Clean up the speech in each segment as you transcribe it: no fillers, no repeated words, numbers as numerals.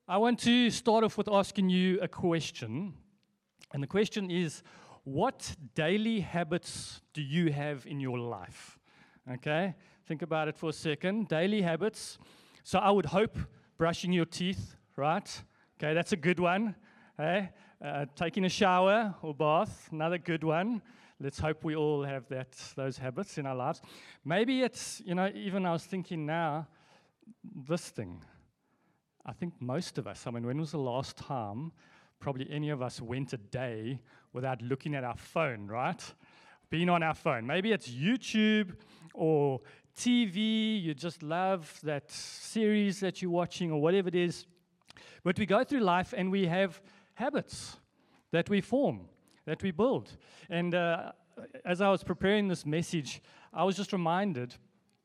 I want to start off with asking you a question. And the question is, what daily habits do you have in your life? Okay, think about it for a second. Daily habits. So I would hope brushing your teeth, right? Okay, that's a good one. Hey? Taking a shower or bath, another good one. Let's hope we all have those habits in our lives. Maybe it's, even I was thinking now, this thing. I think most of us, when was the last time probably any of us went a day without looking at our phone, right? Being on our phone. Maybe it's YouTube or TV, you just love that series that you're watching or whatever it is. But we go through life and we have habits that we form, that we build. And as I was preparing this message, I was just reminded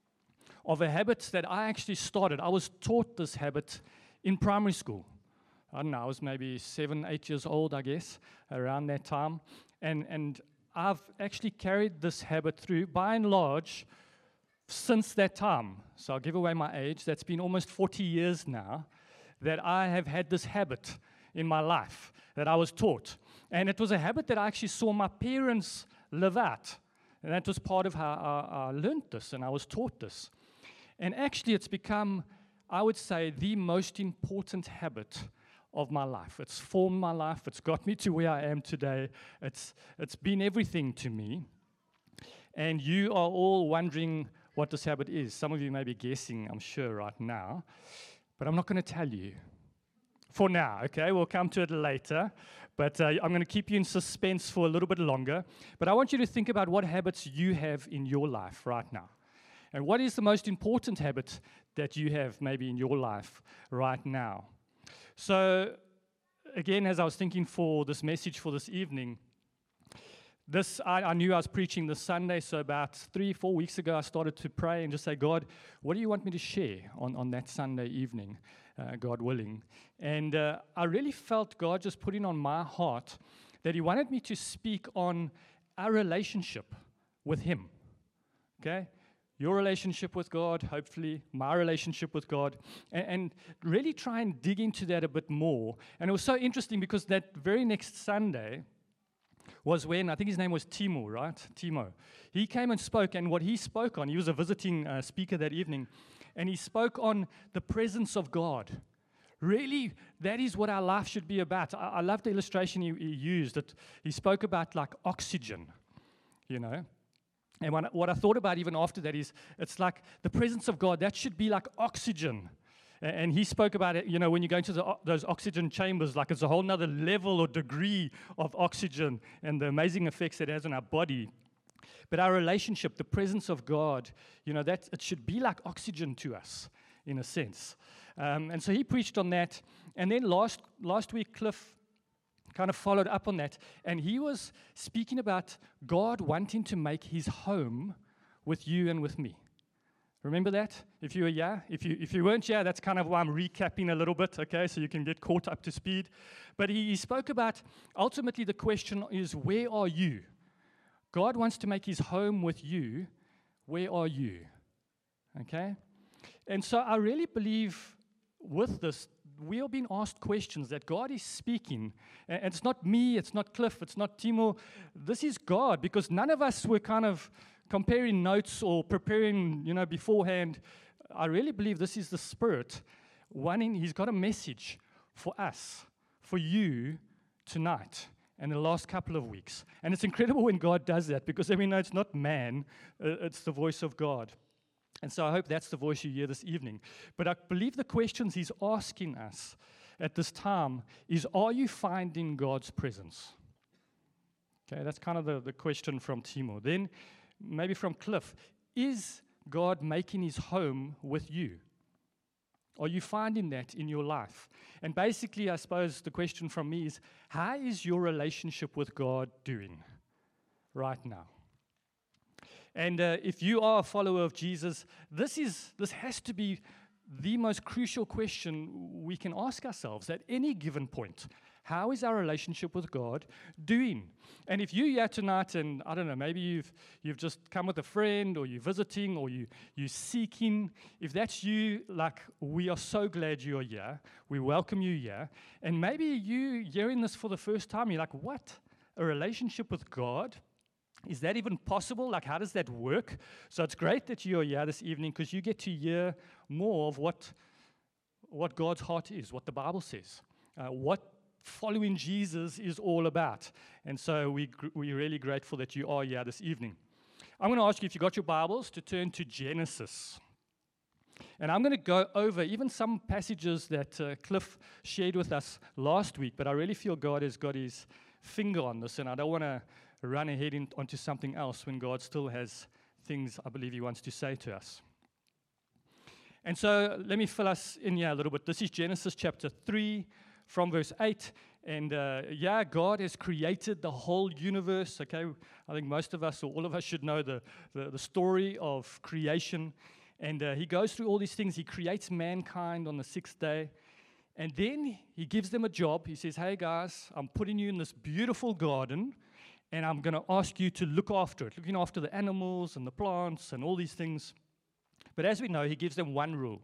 of a habit that I actually started. I was taught this habit in primary school. I don't know, I was maybe 7, 8 years old, I guess, around that time. And I've actually carried this habit through, by and large, since that time. So I'll give away my age. That's been almost 40 years now that I have had this habit in my life that I was taught. And it was a habit that I actually saw my parents live out. And that was part of how I learned this and I was taught this. And actually it's become, I would say, the most important habit of my life. It's formed my life. It's got me to where I am today. It's been everything to me. And you are all wondering what this habit is. Some of you may be guessing, I'm sure, right now. But I'm not going to tell you. For now, okay? We'll come to it later. But I'm going to keep you in suspense for a little bit longer. But I want you to think about what habits you have in your life right now. And what is the most important habit that you have maybe in your life right now? So, again, as I was thinking for this message for this evening, I knew I was preaching this Sunday, so about 3-4 weeks ago, I started to pray and just say, God, what do you want me to share on that Sunday evening, God willing? And I really felt God just putting on my heart that He wanted me to speak on our relationship with Him, okay? Your relationship with God, hopefully, my relationship with God, and really try and dig into that a bit more. And it was so interesting because that very next Sunday was when, I think his name was Timo, right? Timo. He came and spoke, and what he spoke on, he was a visiting speaker that evening, and he spoke on the presence of God. Really, that is what our life should be about. I love the illustration he used. That he spoke about like oxygen, And what I thought about even after that is, it's like the presence of God, that should be like oxygen. And he spoke about it, when you go into those oxygen chambers, like it's a whole nother level or degree of oxygen and the amazing effects it has on our body. But our relationship, the presence of God, that it should be like oxygen to us, in a sense. And so he preached on that. And then last week, Cliff kind of followed up on that, and he was speaking about God wanting to make His home with you and with me. Remember that? If you were here? If you weren't here, that's kind of why I'm recapping a little bit, okay, so you can get caught up to speed. But he spoke about, ultimately the question is, where are you? God wants to make His home with you. Where are you? Okay? And so I really believe with this, we are being asked questions that God is speaking. And it's not me, it's not Cliff, it's not Timo. This is God, because none of us were kind of comparing notes or preparing, beforehand. I really believe this is the Spirit wanting. He's got a message for us, for you tonight and the last couple of weeks. And it's incredible when God does that, because then we know it's not man, it's the voice of God. And so I hope that's the voice you hear this evening. But I believe the questions He's asking us at this time is, are you finding God's presence? Okay, that's kind of the question from Timo. Then maybe from Cliff, is God making His home with you? Are you finding that in your life? And basically, I suppose the question from me is, how is your relationship with God doing right now? And if you are a follower of Jesus, this has to be the most crucial question we can ask ourselves at any given point. How is our relationship with God doing? And if you're here tonight and, I don't know, maybe you've just come with a friend or you're visiting or you're seeking, if that's you, like, we are so glad you're here. We welcome you here. And maybe you hearing this for the first time, you're like, what? A relationship with God? Is that even possible? Like, how does that work? So it's great that you're here this evening because you get to hear more of what God's heart is, what the Bible says, what following Jesus is all about. And so we're really grateful that you are here this evening. I'm going to ask you, if you got your Bibles, to turn to Genesis. And I'm going to go over even some passages that Cliff shared with us last week, but I really feel God has got his finger on this, and I don't want to run ahead onto something else when God still has things I believe he wants to say to us. And so let me fill us in here a little bit. This is Genesis chapter 3 from verse 8. And God has created the whole universe. Okay, I think most of us or all of us should know the story of creation. And he goes through all these things. He creates mankind on the sixth day. And then he gives them a job. He says, hey guys, I'm putting you in this beautiful garden, and I'm going to ask you to look after it, looking after the animals and the plants and all these things. But as we know, he gives them one rule.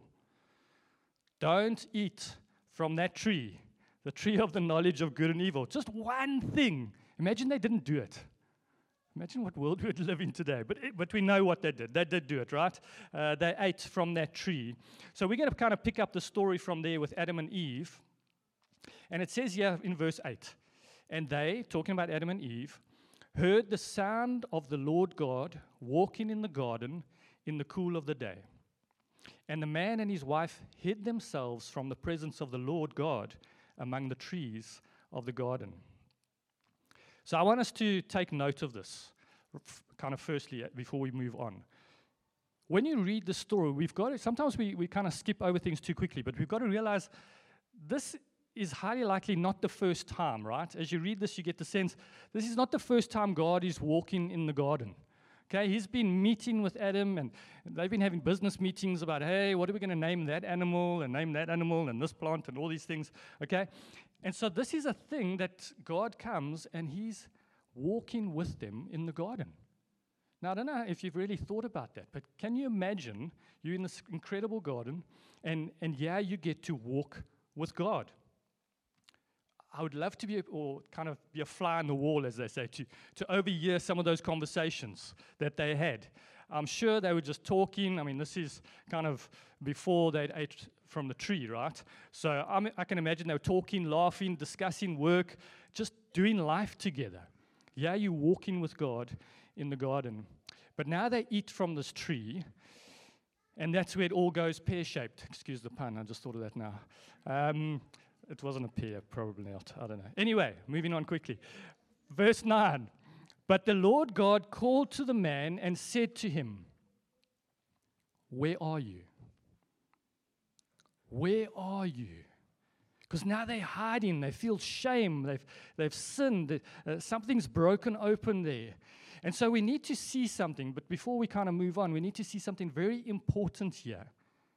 Don't eat from that tree, the tree of the knowledge of good and evil. Just one thing. Imagine they didn't do it. Imagine what world we would live in today. But we know what they did. They did do it, right? They ate from that tree. So we're going to kind of pick up the story from there with Adam and Eve. And it says here in verse 8, and they, talking about Adam and Eve, heard the sound of the Lord God walking in the garden in the cool of the day. And the man and his wife hid themselves from the presence of the Lord God among the trees of the garden. So I want us to take note of this, kind of firstly, before we move on. When you read the story, sometimes we kind of skip over things too quickly, but we've got to realize this is highly likely not the first time, right? As you read this, you get the sense this is not the first time God is walking in the garden. Okay, he's been meeting with Adam, and they've been having business meetings about, hey, what are we going to name that animal, and this plant, and all these things, okay? And so this is a thing that God comes, and he's walking with them in the garden. Now, I don't know if you've really thought about that, but can you imagine you're in this incredible garden, and you get to walk with God? I would love to be a fly on the wall, as they say, to overhear some of those conversations that they had. I'm sure they were just talking. I mean, this is kind of before they'd ate from the tree, right? So I can imagine they were talking, laughing, discussing work, just doing life together. Yeah, you're walking with God in the garden. But now they eat from this tree, and that's where it all goes pear-shaped. Excuse the pun, I just thought of that now. It wasn't a pear, probably not. I don't know. Anyway, moving on quickly. Verse 9. But the Lord God called to the man and said to him, where are you? Where are you? Because now they're hiding. They feel shame. They've sinned. Something's broken open there. And so we need to see something. But before we kind of move on, we need to see something very important here.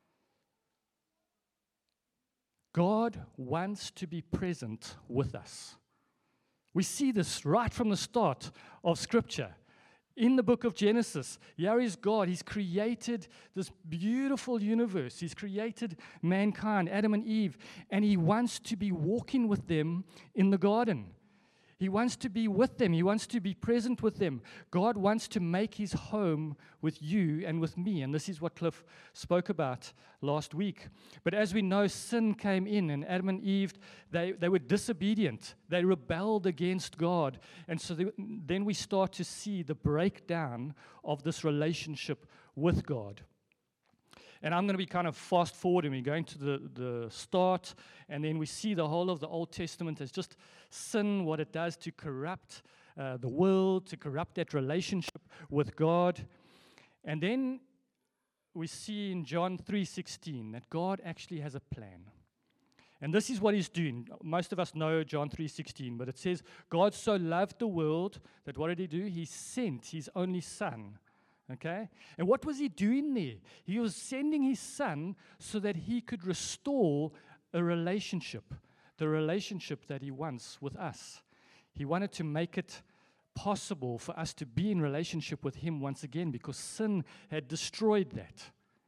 God wants to be present with us. We see this right from the start of Scripture. In the book of Genesis, here is God. He's created this beautiful universe. He's created mankind, Adam and Eve, and he wants to be walking with them in the garden. He wants to be with them. He wants to be present with them. God wants to make his home with you and with me. And this is what Cliff spoke about last week. But as we know, sin came in, and Adam and Eve, they were disobedient. They rebelled against God. And so then we start to see the breakdown of this relationship with God. And I'm going to be kind of fast forwarding. We're going to the start, and then we see the whole of the Old Testament as just sin, what it does to corrupt the world, to corrupt that relationship with God. And then we see in John 3:16 that God actually has a plan. And this is what he's doing. Most of us know John 3:16, but it says, God so loved the world that what did he do? He sent his only son. Okay? And what was he doing there? He was sending his son so that he could restore a relationship, the relationship that he wants with us. He wanted to make it possible for us to be in relationship with him once again because sin had destroyed that.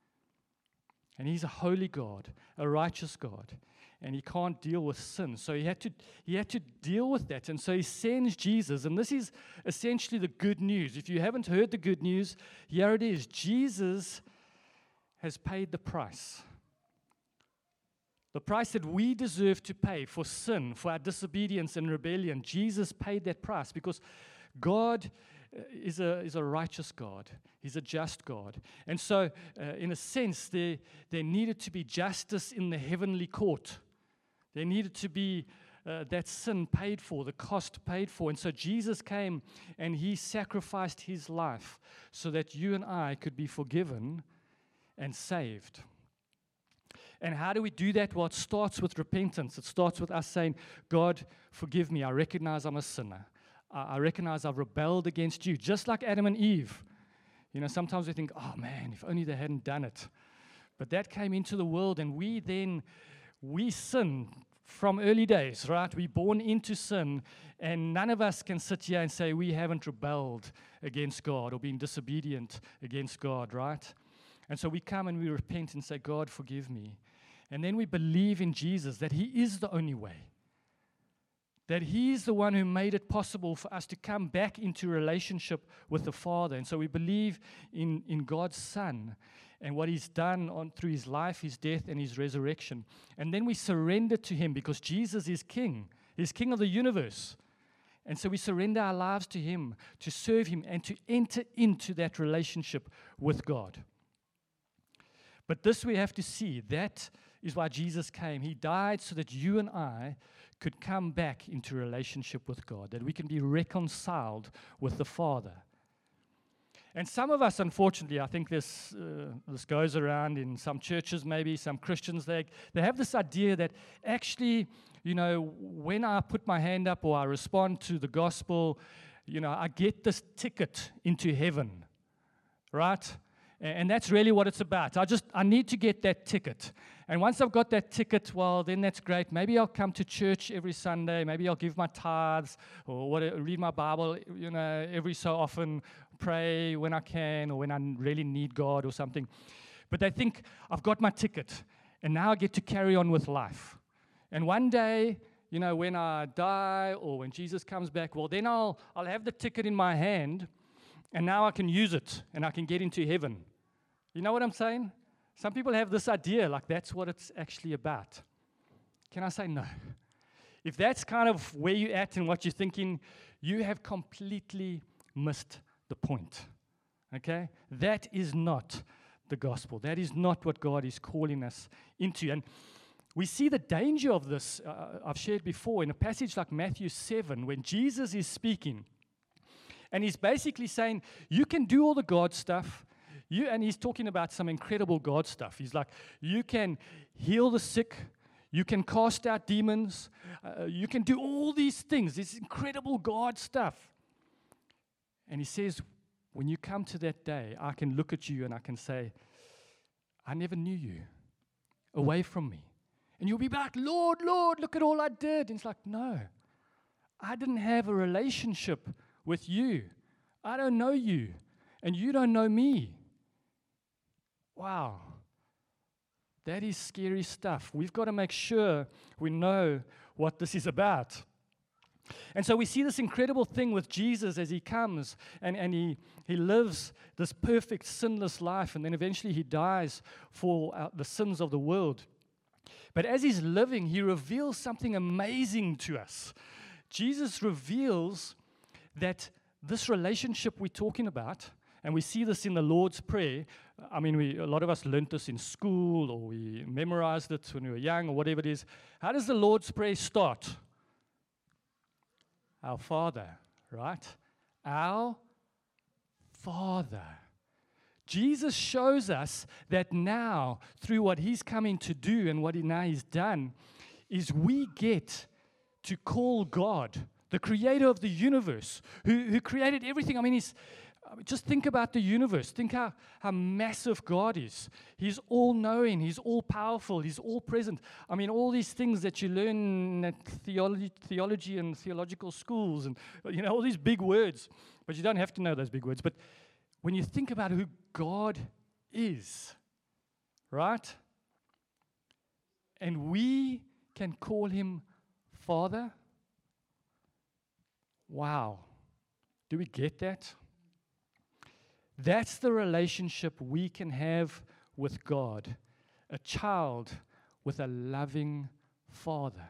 And he's a holy God, a righteous God, and he can't deal with sin. So he had to deal with that. And so he sends Jesus, and this is essentially the good news. If you haven't heard the good news, here it is. Jesus has paid the price. The price that we deserve to pay for sin, for our disobedience and rebellion. Jesus paid that price because God is a righteous God. He's a just God. And so, in a sense, there needed to be justice in the heavenly court. There needed to be that sin paid for, the cost paid for. And so Jesus came and he sacrificed his life so that you and I could be forgiven and saved. And how do we do that? Well, it starts with repentance. It starts with us saying, God, forgive me. I recognize I'm a sinner. I recognize I've rebelled against you, just like Adam and Eve. You know, sometimes we think, oh man, if only they hadn't done it. But that came into the world, and we sin from early days, right? We're born into sin, and none of us can sit here and say we haven't rebelled against God or been disobedient against God, right? And so we come and we repent and say, God, forgive me. And then we believe in Jesus, that he is the only way. That he's the one who made it possible for us to come back into relationship with the Father. And so we believe in God's Son and what he's done through his life, his death, and his resurrection. And then we surrender to him because Jesus is King. He's King of the universe. And so we surrender our lives to him, to serve him, and to enter into that relationship with God. But this we have to see. That is why Jesus came. He died so that you and I could come back into relationship with God, that we can be reconciled with the Father. And some of us, unfortunately, I think this goes around in some churches, maybe some Christians, they have this idea that actually, you know, when I put my hand up or I respond to the gospel, you know, I get this ticket into heaven, right? And that's really what it's about. I need to get that ticket. And once I've got that ticket, well, then that's great. Maybe I'll come to church every Sunday. Maybe I'll give my tithes or read my Bible, you know, every so often, pray when I can or when I really need God or something. But they think, I've got my ticket, and now I get to carry on with life. And one day, you know, when I die or when Jesus comes back, well, then I'll have the ticket in my hand, and now I can use it, and I can get into heaven. You know what I'm saying? Some people have this idea like that's what it's actually about. Can I say no? If that's kind of where you're at and what you're thinking, you have completely missed the point. Okay? That is not the gospel. That is not what God is calling us into. And we see the danger of this, I've shared before, in a passage like Matthew 7, when Jesus is speaking. And he's basically saying, you can do all the God stuff. And he's talking about some incredible God stuff. He's like, you can heal the sick. You can cast out demons. You can do all these things, this incredible God stuff. And he says, when you come to that day, I can look at you and I can say, I never knew you. Away from me. And you'll be back, Lord, Lord, look at all I did. And it's like, no, I didn't have a relationship with you. I don't know you. And you don't know me. Wow. That is scary stuff. We've got to make sure we know what this is about. And so we see this incredible thing with Jesus as he comes and he lives this perfect, sinless life, and then eventually he dies for the sins of the world. But as he's living, he reveals something amazing to us. Jesus reveals that this relationship we're talking about, and we see this in the Lord's Prayer. I mean, a lot of us learned this in school, or we memorized it when we were young, or whatever it is. How does the Lord's Prayer start? Our Father, right? Our Father. Jesus shows us that now, through what he's coming to do and what he's done, is we get to call God, the creator of the universe, who created everything. I mean, I mean, just think about the universe. Think how massive God is. He's all-knowing. He's all-powerful. He's all-present. I mean, all these things that you learn at theology and theological schools and, all these big words. But you don't have to know those big words. But when you think about who God is, right? And we can call him Father. Wow. Do we get that? That's the relationship we can have with God, a child with a loving Father.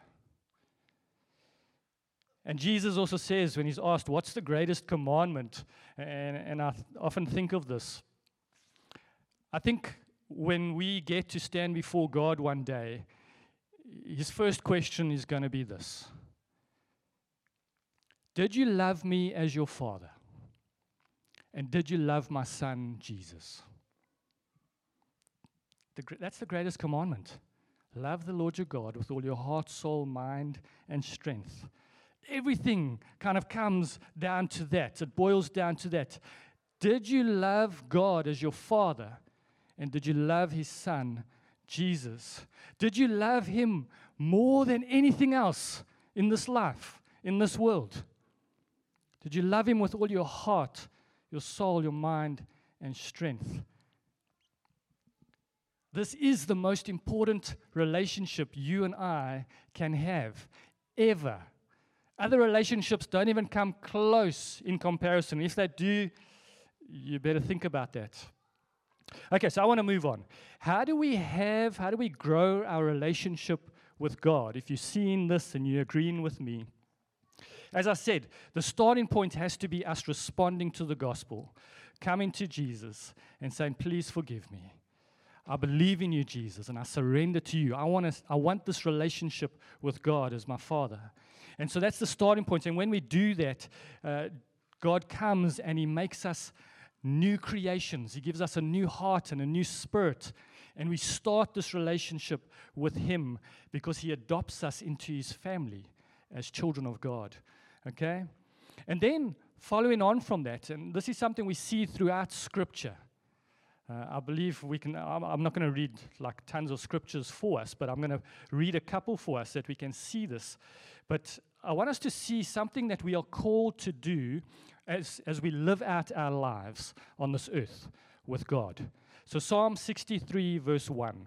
And Jesus also says, when he's asked, what's the greatest commandment? And I often think of this. I think when we get to stand before God one day, his first question is going to be this. Did you love me as your Father? And did you love my Son, Jesus? That's the greatest commandment. Love the Lord your God with all your heart, soul, mind, and strength. Everything kind of comes down to that. It boils down to that. Did you love God as your Father? And did you love his Son, Jesus? Did you love him more than anything else in this life, in this world? Did you love him with all your heart, your soul, your mind, and strength? This is the most important relationship you and I can have, ever. Other relationships don't even come close in comparison. If they do, you better think about that. Okay, so I want to move on. How do we grow our relationship with God? If you're seeing this and you're agreeing with me, as I said, the starting point has to be us responding to the gospel, coming to Jesus and saying, please forgive me. I believe in you, Jesus, and I surrender to you. I want this relationship with God as my Father. And so that's the starting point. And when we do that, God comes and he makes us new creations. He gives us a new heart and a new spirit. And we start this relationship with him because he adopts us into his family as children of God. Okay? And then following on from that, and this is something we see throughout Scripture. I believe we can, I'm not going to read like tons of scriptures for us, but I'm going to read a couple for us that we can see this. But I want us to see something that we are called to do as we live out our lives on this earth with God. So Psalm 63 verse 1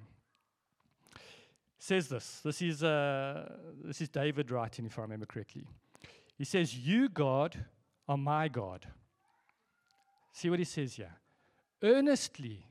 says this. This is David writing, if I remember correctly. He says, you, God, are my God. See what he says here. Earnestly,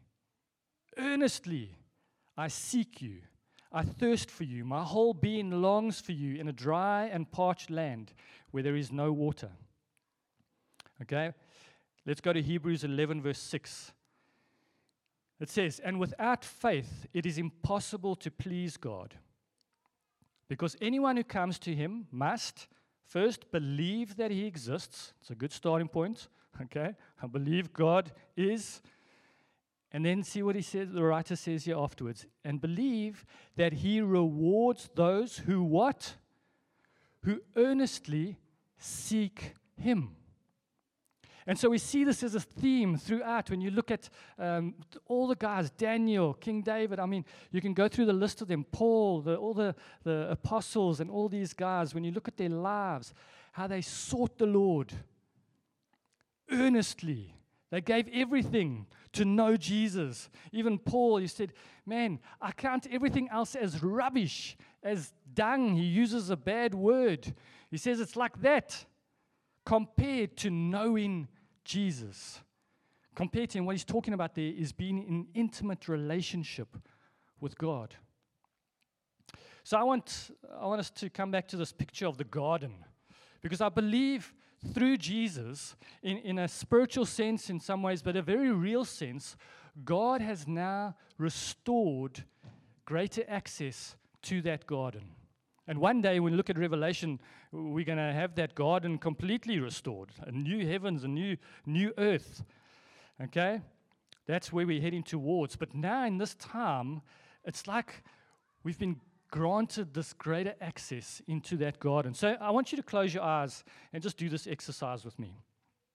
I seek you. I thirst for you. My whole being longs for you in a dry and parched land where there is no water. Okay? Let's go to Hebrews 11, verse 6. It says, and without faith, it is impossible to please God. Because anyone who comes to him must first believe that he exists. It's a good starting point. Okay? I believe God is. And then see what he says, the writer says here afterwards. And believe that he rewards those who what? Who earnestly seek him. And so we see this as a theme throughout. When you look at all the guys, Daniel, King David, I mean, you can go through the list of them, Paul, all the apostles and all these guys. When you look at their lives, how they sought the Lord earnestly. They gave everything to know Jesus. Even Paul, he said, man, I count everything else as rubbish, as dung. He uses a bad word. He says it's like that compared to knowing Jesus. Compared to him, what he's talking about there is being in intimate relationship with God. So I want us to come back to this picture of the garden, because I believe through Jesus, in a spiritual sense in some ways, but a very real sense, God has now restored greater access to that garden. And one day when we look at Revelation, we're going to have that garden completely restored, a new heavens, a new earth. Okay? That's where we're heading towards. But now in this time, it's like we've been granted this greater access into that garden. So I want you to close your eyes and just do this exercise with me.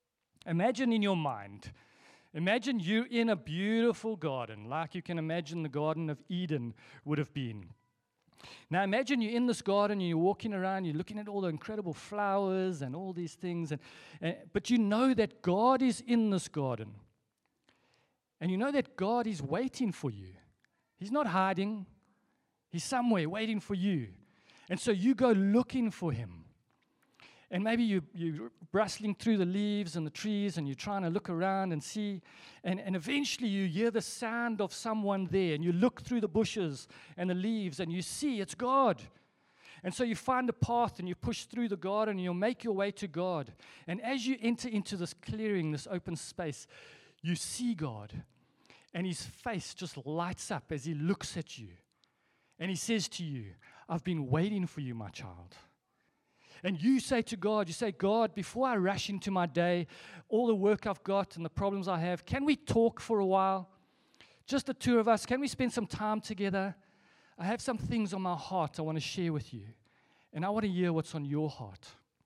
Imagine in your mind, imagine you in a beautiful garden, like you can imagine the Garden of Eden would have been. Now imagine you're in this garden, and you're walking around, you're looking at all the incredible flowers and all these things, but you know that God is in this garden. And you know that God is waiting for you. He's not hiding. He's somewhere waiting for you. And so you go looking for him. And maybe you're rustling through the leaves and the trees, and you're trying to look around and see. And eventually you hear the sound of someone there. And you look through the bushes and the leaves, and you see it's God. And so you find a path, and you push through the garden, and you'll make your way to God. And as you enter into this clearing, this open space, you see God. And his face just lights up as he looks at you. And he says to you, I've been waiting for you, my child. And you say to God, God, before I rush into my day, all the work I've got and the problems I have, can we talk for a while? Just the two of us. Can we spend some time together? I have some things on my heart I want to share with you. And I want to hear what's on your heart.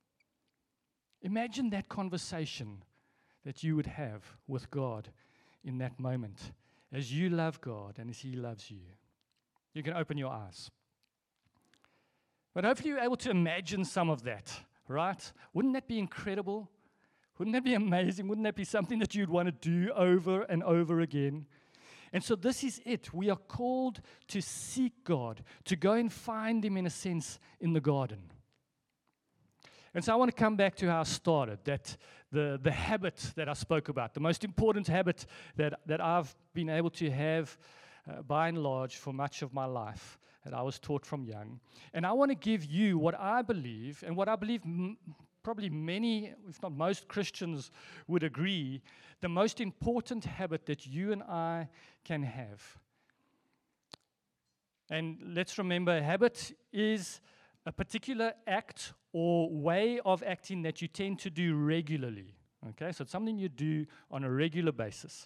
Imagine that conversation that you would have with God in that moment as you love God and as he loves you. You can open your eyes. But hopefully you're able to imagine some of that, right? Wouldn't that be incredible? Wouldn't that be amazing? Wouldn't that be something that you'd want to do over and over again? And so this is it. We are called to seek God, to go and find him, in a sense, in the garden. And so I want to come back to how I started, that the habit that I spoke about, the most important habit that I've been able to have by and large for much of my life, that I was taught from young. And I want to give you what I believe, and what I believe probably many, if not most Christians would agree, the most important habit that you and I can have. And let's remember, a habit is a particular act or way of acting that you tend to do regularly. Okay, so it's something you do on a regular basis.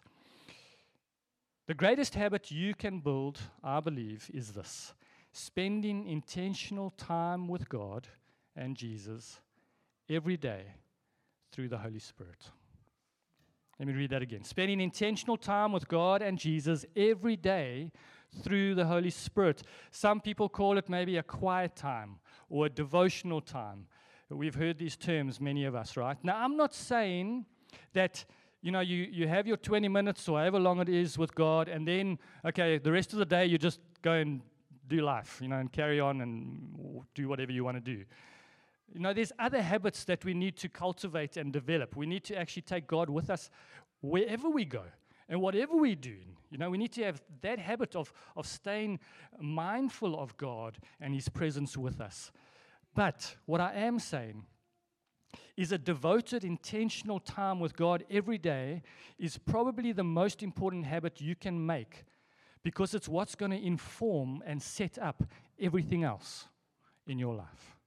The greatest habit you can build, I believe, is this: spending intentional time with God and Jesus every day through the Holy Spirit. Let me read that again. Spending intentional time with God and Jesus every day through the Holy Spirit. Some people call it maybe a quiet time or a devotional time. We've heard these terms, many of us, right? Now, I'm not saying that you have your 20 minutes or however long it is with God, and then, okay, the rest of the day you just go and do life, and carry on and do whatever you want to do. There's other habits that we need to cultivate and develop. We need to actually take God with us wherever we go and whatever we do. We need to have that habit of staying mindful of God and his presence with us. But what I am saying is a devoted, intentional time with God every day is probably the most important habit you can make, because it's what's going to inform and set up everything else in your life.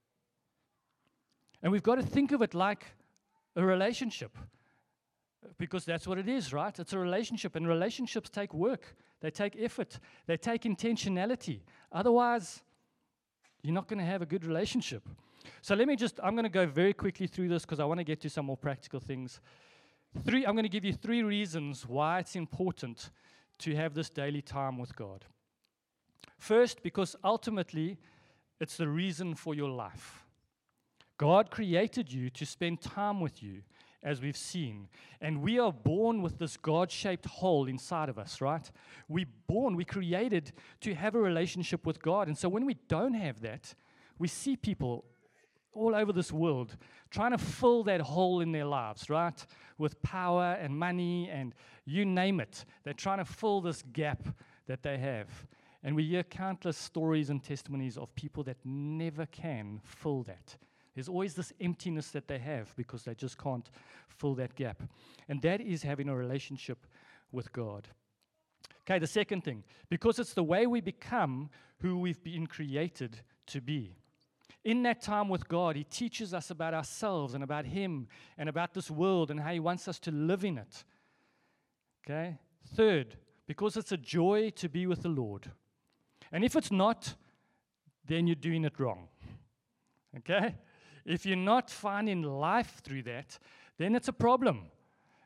And we've got to think of it like a relationship, because that's what it is, right? It's a relationship, and relationships take work. They take effort. They take intentionality. Otherwise, you're not going to have a good relationship. So I'm going to go very quickly through this because I want to get to some more practical things. I'm going to give you 3 reasons why it's important to have this daily time with God. First, because ultimately, it's the reason for your life. God created you to spend time with you, as we've seen. And we are born with this God-shaped hole inside of us, right? We're created to have a relationship with God. And so when we don't have that, we see people all over this world trying to fill that hole in their lives, right? With power and money and you name it. They're trying to fill this gap that they have. And we hear countless stories and testimonies of people that never can fill that. There's always this emptiness that they have because they just can't fill that gap. And that is having a relationship with God. Okay, the second thing, because it's the way we become who we've been created to be. In that time with God, he teaches us about ourselves and about him and about this world and how he wants us to live in it. Okay? Third, because it's a joy to be with the Lord. And if it's not, then you're doing it wrong. Okay? If you're not finding life through that, then it's a problem.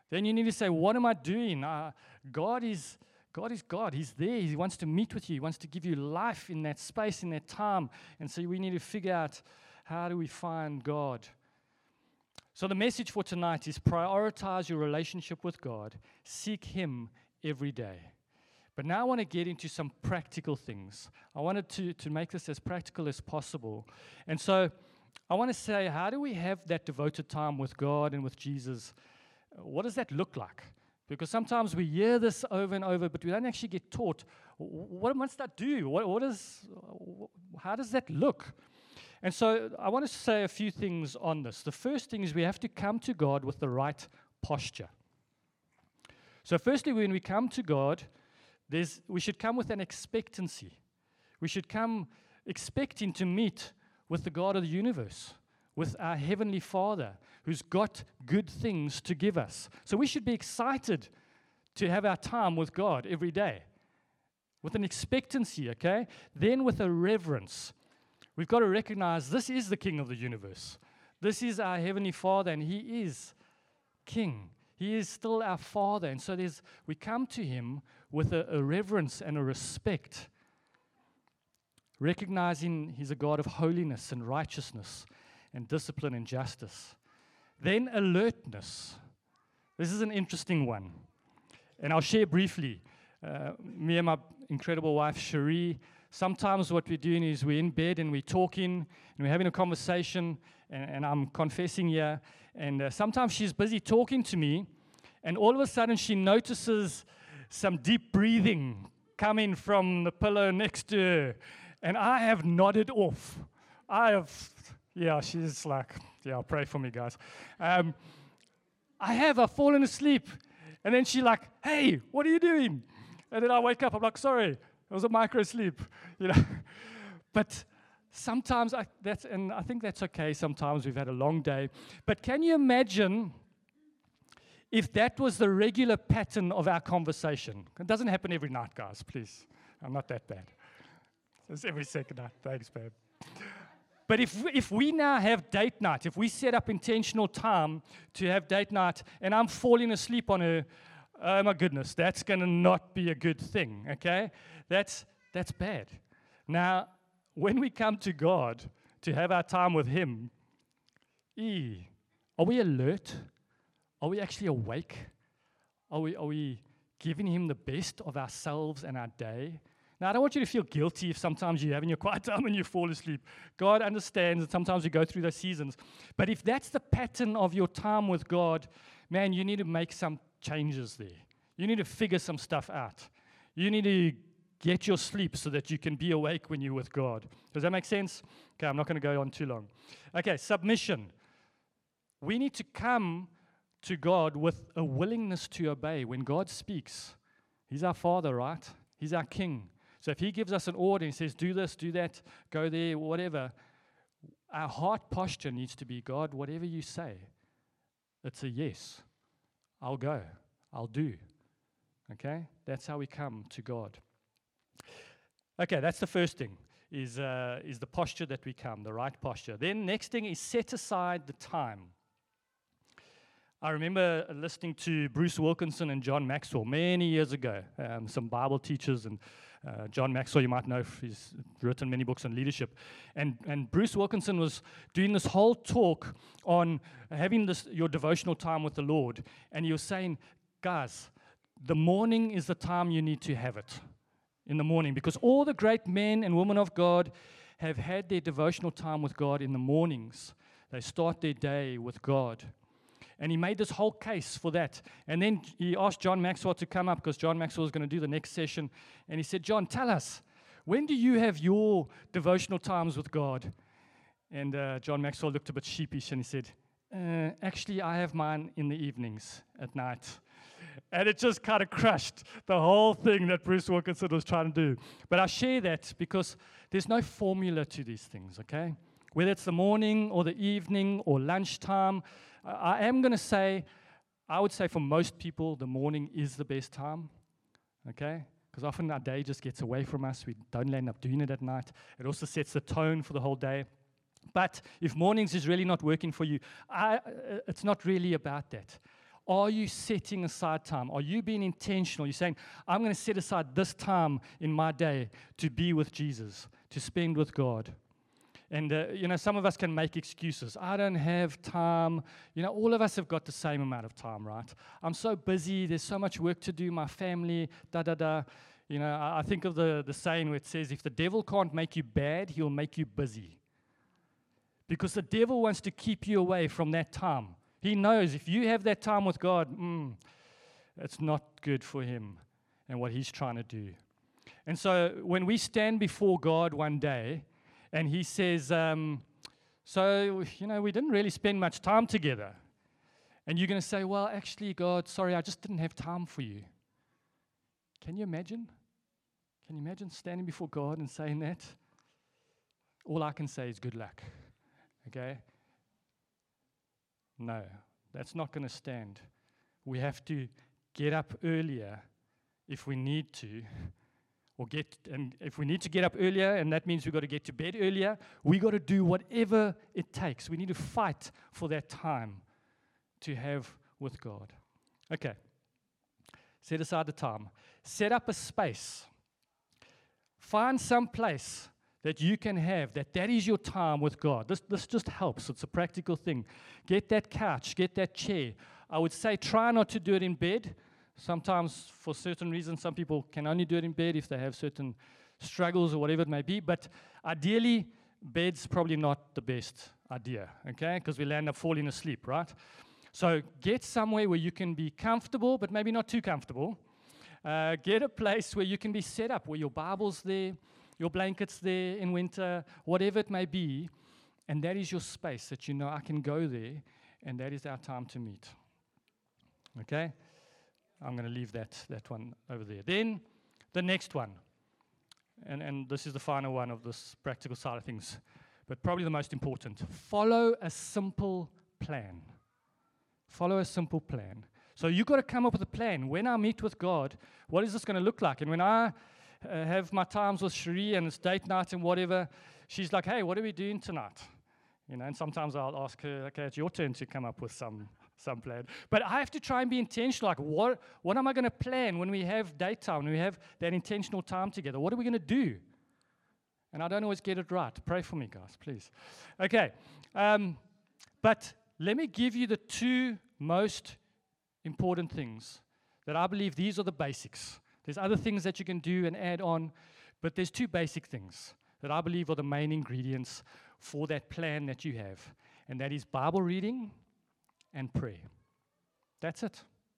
Then you need to say, what am I doing? God is God. He's there. He wants to meet with you. He wants to give you life in that space, in that time. And so we need to figure out, how do we find God? So the message for tonight is prioritize your relationship with God. Seek Him every day. But now I want to get into some practical things. I wanted to make this as practical as possible. And so I want to say, how do we have that devoted time with God and with Jesus? What does that look like? Because sometimes we hear this over and over, but we don't actually get taught, what must that do? How does that look? And so I want to say a few things on this. The first thing is we have to come to God with the right posture. So firstly, when we come to God, we should come with an expectancy. We should come expecting to meet with the God of the universe, with our Heavenly Father, who's got good things to give us. So we should be excited to have our time with God every day, with an expectancy, okay? Then with a reverence. We've got to recognize this is the King of the universe. This is our Heavenly Father, and He is King. He is still our Father. And so we come to Him with a reverence and a respect, recognizing He's a God of holiness and righteousness and discipline and justice. Then alertness. This is an interesting one. And I'll share briefly. Me and my incredible wife, Cherie, sometimes what we're doing is we're in bed and we're talking and we're having a conversation, and I'm confessing here. And sometimes she's busy talking to me, and all of a sudden she notices some deep breathing coming from the pillow next to her. And I have nodded off. She's like, pray for me, guys. I've fallen asleep. And then she's like, hey, what are you doing? And then I wake up, I'm like, sorry, it was a micro sleep, But sometimes I think that's okay. Sometimes we've had a long day. But can you imagine if that was the regular pattern of our conversation? It doesn't happen every night, guys, please. I'm not that bad. It's every second night. Thanks, babe. But if we now have date night, if we set up intentional time to have date night, and I'm falling asleep on her, oh my goodness, that's going to not be a good thing, okay? That's bad. Now, when we come to God to have our time with Him, are we alert? Are we actually awake? Are we giving Him the best of ourselves and our day? Now, I don't want you to feel guilty if sometimes you're having your quiet time and you fall asleep. God understands that sometimes we go through those seasons. But if that's the pattern of your time with God, man, you need to make some changes there. You need to figure some stuff out. You need to get your sleep so that you can be awake when you're with God. Does that make sense? Okay, I'm not going to go on too long. Okay, submission. We need to come to God with a willingness to obey. When God speaks, He's our Father, right? He's our King. So if He gives us an order and says, do this, do that, go there, whatever, our heart posture needs to be, God, whatever you say, it's a yes. I'll go. I'll do. Okay? That's how we come to God. Okay, that's the first thing, is the posture that we come, the right posture. Then next thing is set aside the time. I remember listening to Bruce Wilkinson and John Maxwell many years ago, some Bible teachers, and John Maxwell, you might know, he's written many books on leadership. And Bruce Wilkinson was doing this whole talk on having your devotional time with the Lord. And he was saying, guys, the morning is the time you need to have it, in the morning. Because all the great men and women of God have had their devotional time with God in the mornings. They start their day with God. And he made this whole case for that. And then he asked John Maxwell to come up, because John Maxwell was going to do the next session. And he said, John, tell us, when do you have your devotional times with God? And John Maxwell looked a bit sheepish and he said, actually, I have mine in the evenings at night. And it just kind of crushed the whole thing that Bruce Wilkinson was trying to do. But I share that because there's no formula to these things, okay? Whether it's the morning or the evening or lunchtime, I am going to say, I would say for most people, the morning is the best time, okay? Because often our day just gets away from us. We don't end up doing it at night. It also sets the tone for the whole day. But if mornings is really not working for you, it's not really about that. Are you setting aside time? Are you being intentional? You're saying, I'm going to set aside this time in my day to be with Jesus, to spend with God. And, some of us can make excuses. I don't have time. All of us have got the same amount of time, right? I'm so busy. There's so much work to do. My family, da-da-da. I think of the saying where it says, if the devil can't make you bad, he'll make you busy. Because the devil wants to keep you away from that time. He knows if you have that time with God, it's not good for him and what he's trying to do. And so when we stand before God one day and he says, we didn't really spend much time together. And you're going to say, well, actually, God, sorry, I just didn't have time for you. Can you imagine? Can you imagine standing before God and saying that? All I can say is good luck. Okay? No, that's not going to stand. We have to get up earlier if we need to, and if we need to get up earlier, and that means we've got to get to bed earlier, we got to do whatever it takes. We need to fight for that time to have with God. Okay. Set aside the time. Set up a space. Find some place that you can have, that is your time with God. This just helps. It's a practical thing. Get that couch, get that chair. I would say try not to do it in bed. Sometimes, for certain reasons, some people can only do it in bed if they have certain struggles or whatever it may be. But ideally, bed's probably not the best idea, okay? Because we'll end up falling asleep, right? So get somewhere where you can be comfortable, but maybe not too comfortable. Get a place where you can be set up, where your Bible's there, your blanket's there in winter, whatever it may be, and that is your space that I can go there, and that is our time to meet. Okay? I'm going to leave that one over there. Then, the next one, and this is the final one of this practical side of things, but probably the most important. Follow a simple plan. Follow a simple plan. So you've got to come up with a plan. When I meet with God, what is this going to look like? And when I have my times with Cherie and it's date night and whatever, she's like, hey, what are we doing tonight? And sometimes I'll ask her, okay, it's your turn to come up with some plan. But I have to try and be intentional. Like, what am I going to plan when we have date time, when we have that intentional time together? What are we going to do? And I don't always get it right. Pray for me, guys, please. Okay. But let me give you the two most important things that I believe these are the basics. There's other things that you can do and add on, but there's two basic things that I believe are the main ingredients for that plan that you have, and that is Bible reading and prayer. That's it.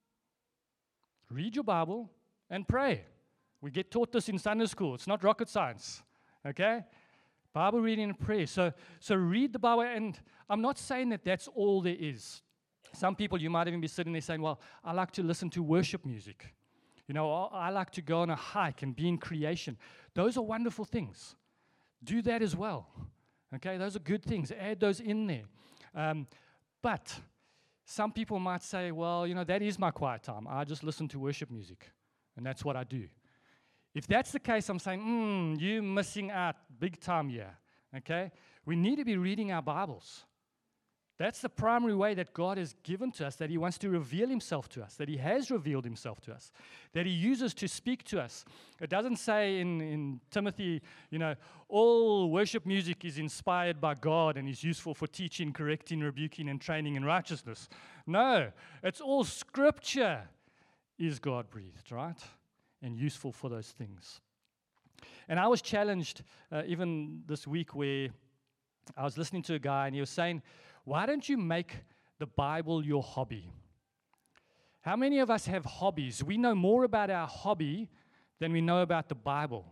Read your Bible and pray. We get taught this in Sunday school. It's not rocket science, okay? Bible reading and prayer. So read the Bible, and I'm not saying that that's all there is. Some people, you might even be sitting there saying, well, I like to listen to worship music. I like to go on a hike and be in creation. Those are wonderful things. Do that as well. Okay, those are good things. Add those in there. But some people might say, well, that is my quiet time. I just listen to worship music, and that's what I do. If that's the case, I'm saying, you're missing out big time here. Okay, we need to be reading our Bibles. That's the primary way that God has given to us, that He wants to reveal Himself to us, that He has revealed Himself to us, that He uses to speak to us. It doesn't say in Timothy, all worship music is inspired by God and is useful for teaching, correcting, rebuking, and training in righteousness. No, it's all Scripture is God-breathed, right? And useful for those things. And I was challenged even this week where I was listening to a guy and he was saying, why don't you make the Bible your hobby? How many of us have hobbies? We know more about our hobby than we know about the Bible.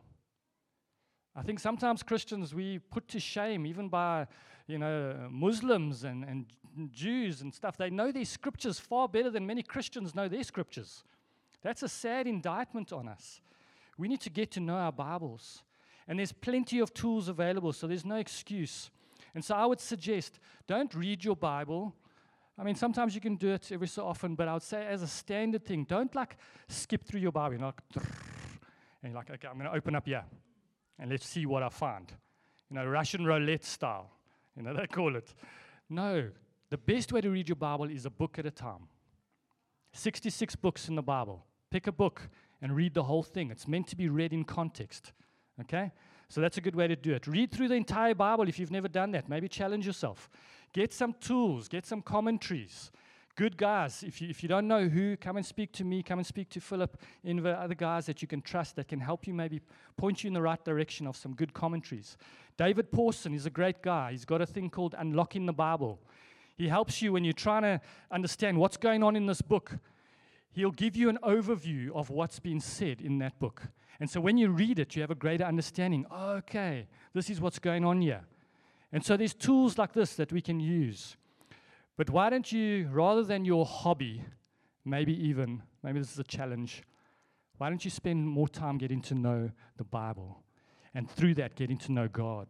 I think sometimes Christians, we put to shame, even by, Muslims and Jews and stuff. They know their scriptures far better than many Christians know their scriptures. That's a sad indictment on us. We need to get to know our Bibles. And there's plenty of tools available, so there's no excuse. And so I would suggest, don't read your Bible. I mean, sometimes you can do it every so often, but I would say as a standard thing, don't skip through your Bible. And you're like, okay, I'm going to open up here, and let's see what I find. Russian roulette style, they call it. No, the best way to read your Bible is a book at a time. 66 books in the Bible. Pick a book and read the whole thing. It's meant to be read in context. Okay? So that's a good way to do it. Read through the entire Bible if you've never done that. Maybe challenge yourself. Get some tools. Get some commentaries. Good guys. If you don't know who, come and speak to me. Come and speak to Philip and the other guys that you can trust that can help you, maybe point you in the right direction of some good commentaries. David Pawson is a great guy. He's got a thing called Unlocking the Bible. He helps you when you're trying to understand what's going on in this book. He'll give you an overview of what's been said in that book. And so when you read it, you have a greater understanding. Oh, okay, this is what's going on here. And so there's tools like this that we can use. But why don't you, rather than your hobby, maybe this is a challenge, why don't you spend more time getting to know the Bible? And through that, getting to know God.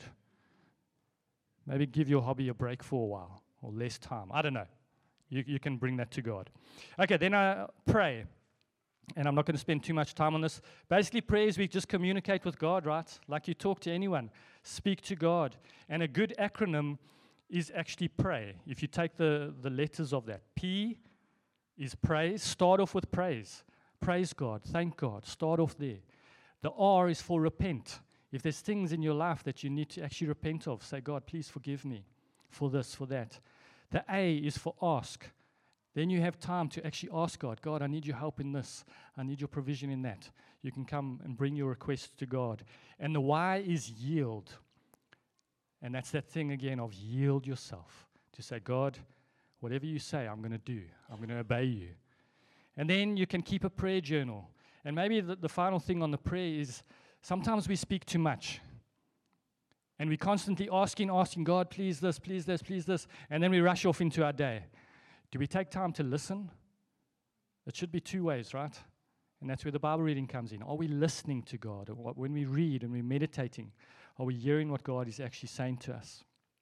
Maybe give your hobby a break for a while, or less time. I don't know. You can bring that to God. Okay, then I pray. And I'm not going to spend too much time on this. Basically, prayer is we just communicate with God, right? Like you talk to anyone. Speak to God. And a good acronym is actually pray. If you take the letters of that. P is praise. Start off with praise. Praise God. Thank God. Start off there. The R is for repent. If there's things in your life that you need to actually repent of, say, God, please forgive me for this, for that. The A is for ask. Then you have time to actually ask God, God, I need your help in this. I need your provision in that. You can come and bring your requests to God. And the Y is yield. And that's that thing again of yield yourself. To say, God, whatever you say, I'm going to do. I'm going to obey you. And then you can keep a prayer journal. And maybe the final thing on the prayer is sometimes we speak too much. And we're constantly asking God, please this, please this, please this. And then we rush off into our day. Do we take time to listen? It should be two ways, right? And that's where the Bible reading comes in. Are we listening to God? Or when we read and we're meditating, are we hearing what God is actually saying to us?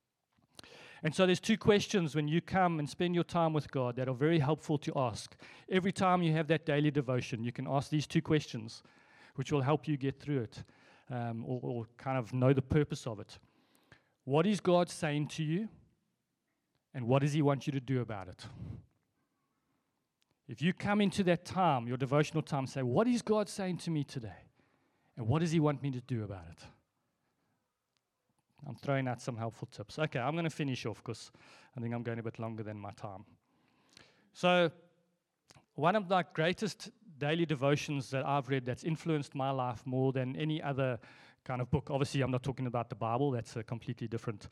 And so there's two questions when you come and spend your time with God that are very helpful to ask. Every time you have that daily devotion, you can ask these two questions, which will help you get through it, or kind of know the purpose of it. What is God saying to you? And what does He want you to do about it? If you come into that time, your devotional time, say, what is God saying to me today? And what does He want me to do about it? I'm throwing out some helpful tips. Okay, I'm going to finish off because I think I'm going a bit longer than my time. So, one of the greatest daily devotions that I've read that's influenced my life more than any other kind of book. Obviously, I'm not talking about the Bible. That's a completely different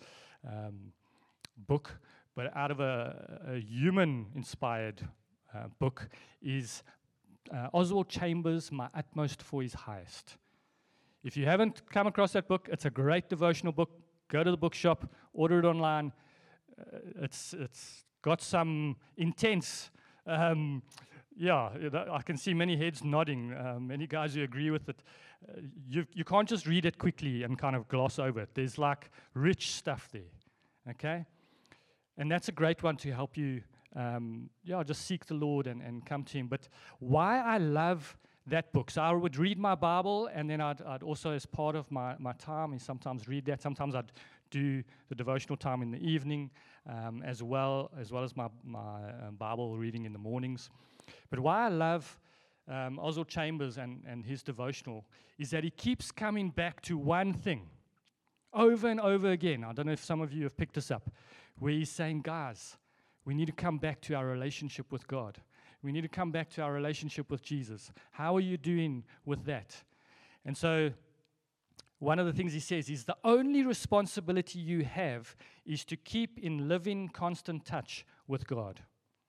book. But out of a human-inspired book is Oswald Chambers' My Utmost for His Highest. If you haven't come across that book, it's a great devotional book. Go to the bookshop, order it online. It's got some intense, I can see many heads nodding, many guys who agree with it. You can't just read it quickly and kind of gloss over it. There's like rich stuff there, okay? And that's a great one to help you, just seek the Lord and come to Him. But why I love that book. So I would read my Bible, and then I'd also, as part of my time, sometimes read that. Sometimes I'd do the devotional time in the evening, as well as my Bible reading in the mornings. But why I love Oswald Chambers and his devotional is that he keeps coming back to one thing over and over again. I don't know if some of you have picked this up, where he's saying, guys, we need to come back to our relationship with God. We need to come back to our relationship with Jesus. How are you doing with that? And so one of the things he says is the only responsibility you have is to keep in living constant touch with God.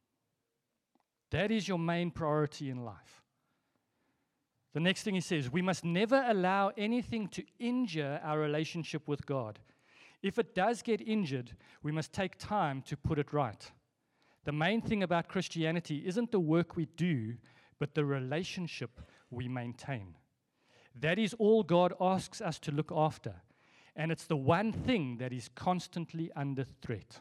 That is your main priority in life. The next thing he says, we must never allow anything to injure our relationship with God. If it does get injured, we must take time to put it right. The main thing about Christianity isn't the work we do, but the relationship we maintain. That is all God asks us to look after, and it's the one thing that is constantly under threat.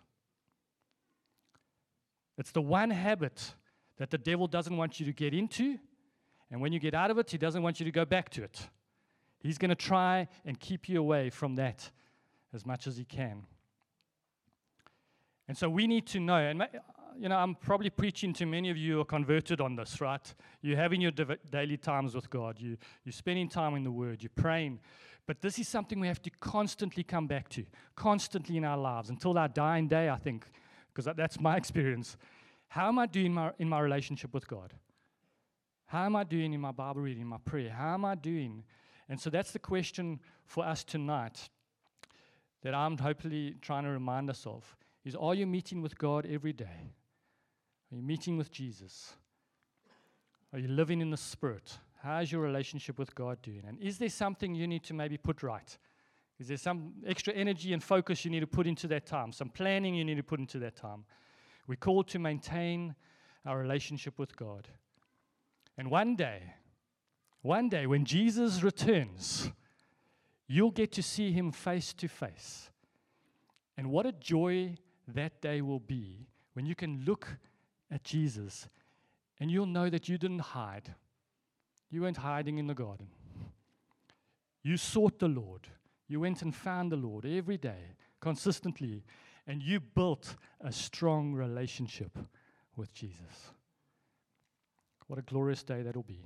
It's the one habit that the devil doesn't want you to get into, and when you get out of it, he doesn't want you to go back to it. He's going to try and keep you away from that as much as he can. And so we need to know, and I'm probably preaching to many of you who are converted on this, right? You're having your daily times with God. You're spending time in the Word. You're praying. But this is something we have to constantly come back to, constantly in our lives, until our dying day, I think, because that's my experience. How am I doing in my relationship with God? How am I doing in my Bible reading, my prayer? How am I doing? And so that's the question for us tonight that I'm hopefully trying to remind us of, is are you meeting with God every day? Are you meeting with Jesus? Are you living in the Spirit? How is your relationship with God doing? And is there something you need to maybe put right? Is there some extra energy and focus you need to put into that time? Some planning you need to put into that time? We're called to maintain our relationship with God. And one day, when Jesus returns, you'll get to see him face to face. And what a joy that day will be when you can look at Jesus and you'll know that you didn't hide. You weren't hiding in the garden. You sought the Lord. You went and found the Lord every day, consistently, and you built a strong relationship with Jesus. What a glorious day that'll be.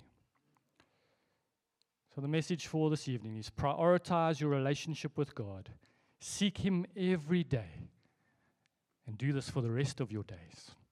So the message for this evening is prioritize your relationship with God. Seek him every day. And do this for the rest of your days.